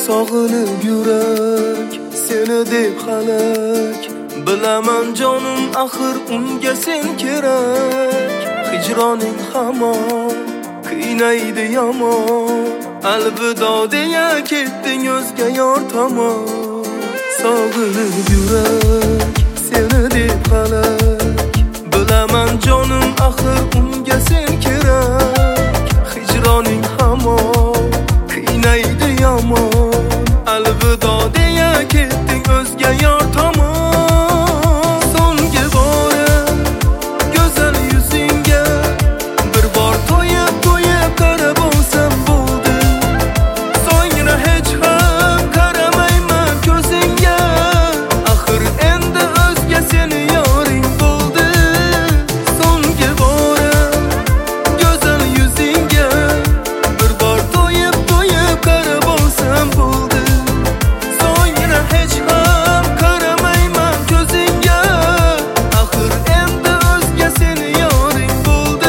Sog'inib yurak seni deb halak. Bilaman jonim axir unga sen kerak. Hijroning hamon qiynaydi yomon. Alvido deya ketding o'zga yor tomon. Sog'inib yurak seni deb halak. Bilaman jonim axir unga sen kerak. Hijroning hamon qiynaydi yomon. Alvido deya ketding o'zga yor tomon. So'nggi bora go'zal yuzingga bir bor to'yib qarab olsam bo'ldi. So'ngra hech ham qaramayman ko'zingga. Axir endi o'zga seni yoring bo'ldi. So'nggi bora go'zal yuzingga bir bor to'yib qarab olsam bo'ldi. So'ngra hech ham qaramayman ko'zingga. Axir endi o'zga seni yoring bo'ldi.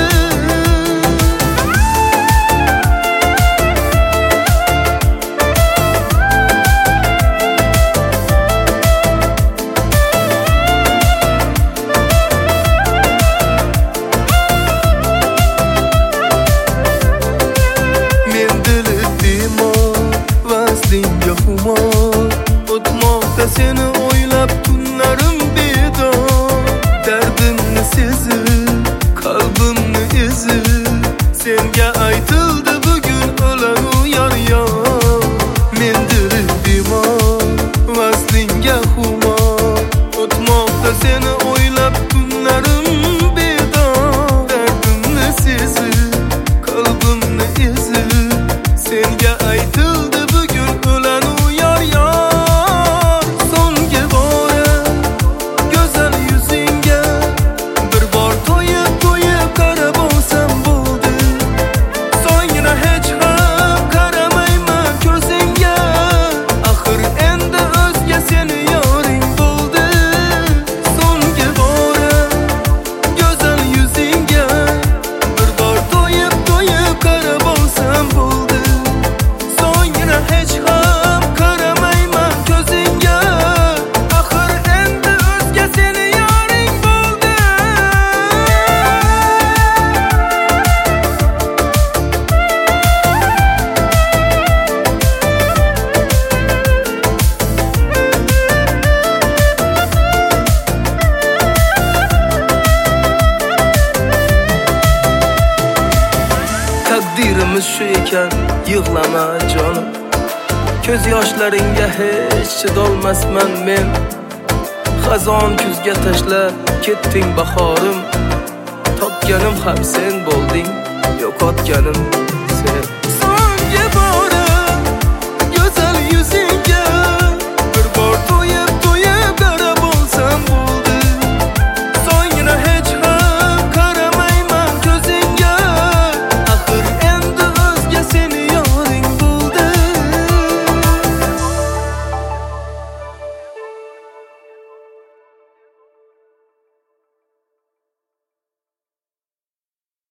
Men dili demon, vaslingga xumor. O'tmoqda seni o'ylab tunlarim bedor. Dardimni sezib, qalbimni ezib, senga aytildi bugun o'lanu yor. Men dili demon, vaslingga xumor. O'tmoqda seni o'ylab tunlarim bedor. Dardimni sezib, qalbimni ezib, senga aytildi bugun o'lanu yor. So'nggi bora go'zal yuzingga bir bor to'yib qarab olsam bo'ldi. So'ngra hech ham qaramayman ko'zingga. Axir endi o'zga seni yoring bo'ldi. So'nggi bora go'zal yuzingga bir bor to'yib qarab olsam bo'ldi. So'ngra hech ham qaramayman ko'zingga. Axir endi o'zga seni yoring bo'ldi. Taqdirimiz shu ekan, yig'lama jonim. Ko'z yoshlaringga hech chidolmasman men. Xazon kuzga tashlab ketding bahorim. Topganim ham sen bo'lding, yo'qotganim